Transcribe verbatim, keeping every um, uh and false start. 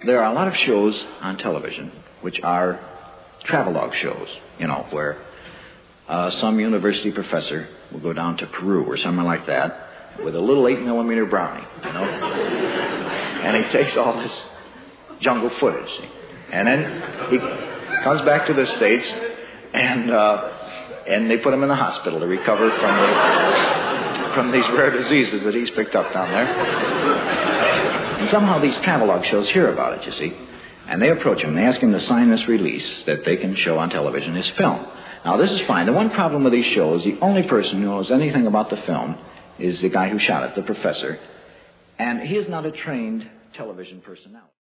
There are a lot of shows on television which are travelogue shows, you know, where uh, some university professor will go down to Peru or something like that with a little eight millimeter Brownie, you know, and he takes all this jungle footage, see? And then he comes back to the States, and uh, and they put him in the hospital to recover from the, from these rare diseases that he's picked up down there. And somehow these travelogue shows hear about it, you see. And they approach him, and they ask him to sign this release that they can show on television as film. Now, this is fine. The one problem with these shows, the only person who knows anything about the film is the guy who shot it, the professor. And he is not a trained television personality.